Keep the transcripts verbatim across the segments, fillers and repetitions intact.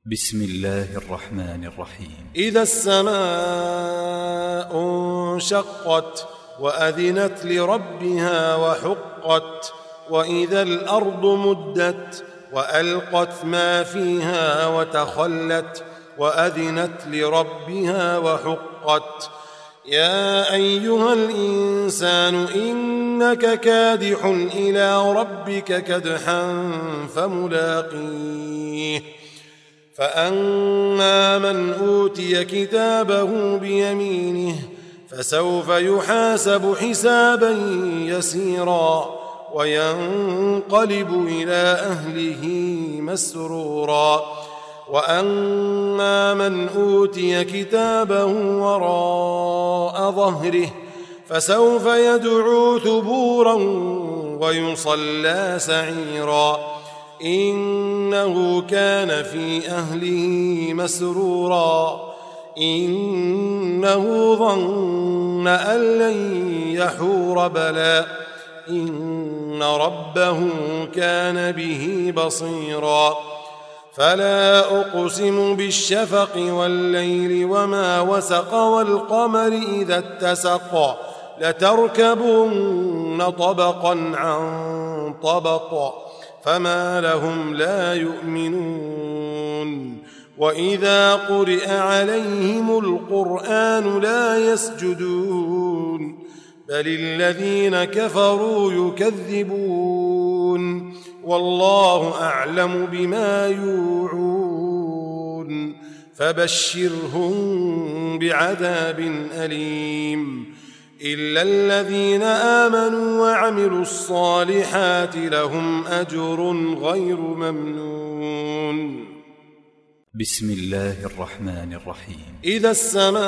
بسم الله الرحمن الرحيم. إذا السماء انشقت وأذنت لربها وحقت وإذا الأرض مدت وألقت ما فيها وتخلت وأذنت لربها وحقت يا أيها الإنسان إنك كادح إلى ربك كدحا فملاقيه فأما من أوتي كتابه بيمينه فسوف يحاسب حسابا يسيرا وينقلب إلى أهله مسرورا وأما من أوتي كتابه وراء ظهره فسوف يدعو ثبورا ويصلى سعيرا إنه كان في أهله مسرورا إنه ظن أن لن يحور بلى إن ربه كان به بصيرا فلا أقسم بالشفق والليل وما وسق والقمر إذا اتسق لتركبن طبقا عن طبق فما لهم لا يؤمنون وإذا قرئ عليهم القرآن لا يسجدون بل الذين كفروا يكذبون والله أعلم بما يوعون فبشرهم بعذاب أليم إلا الذين آمنوا وعملوا الصالحات لهم أجر غير ممنون. بسم الله الرحمن الرحيم. إذا السماء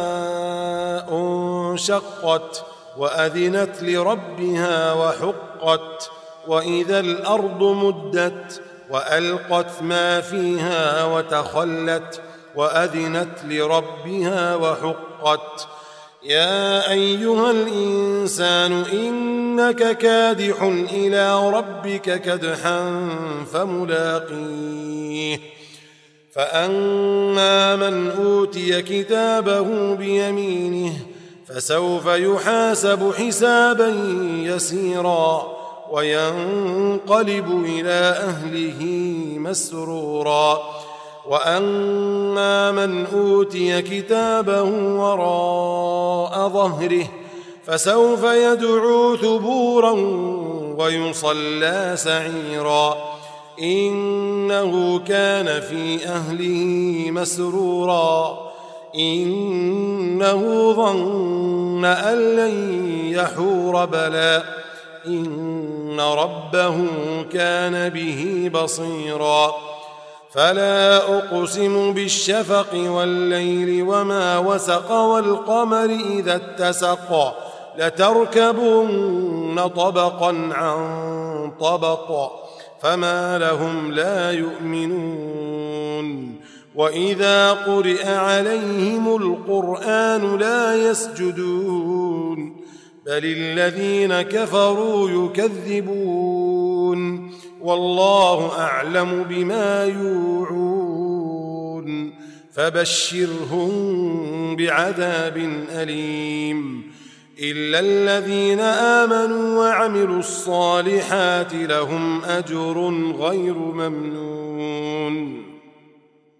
انشقت وأذنت لربها وحقت وإذا الأرض مدت وألقت ما فيها وتخلت وأذنت لربها وحقت يا أيها الإنسان إنك كادح إلى ربك كدحا فملاقيه فأما من أوتي كتابه بيمينه فسوف يحاسب حسابا يسيرا وينقلب إلى أهله مسرورا وأما من أوتي كتابه وراء ظهره فسوف يدعو ثبورا ويصلى سعيرا إنه كان في أهله مسرورا إنه ظن أن لن يحور بلى إن ربه كان به بصيرا فلا أقسم بالشفق والليل وما وسق والقمر إذا اتسق لتركبن طبقا عن طبق فما لهم لا يؤمنون وإذا قرئ عليهم القرآن لا يسجدون بل الذين كفروا يكذبون والله أعلم بما يوعون فبشرهم بعذاب أليم إلا الذين آمنوا وعملوا الصالحات لهم أجر غير ممنون.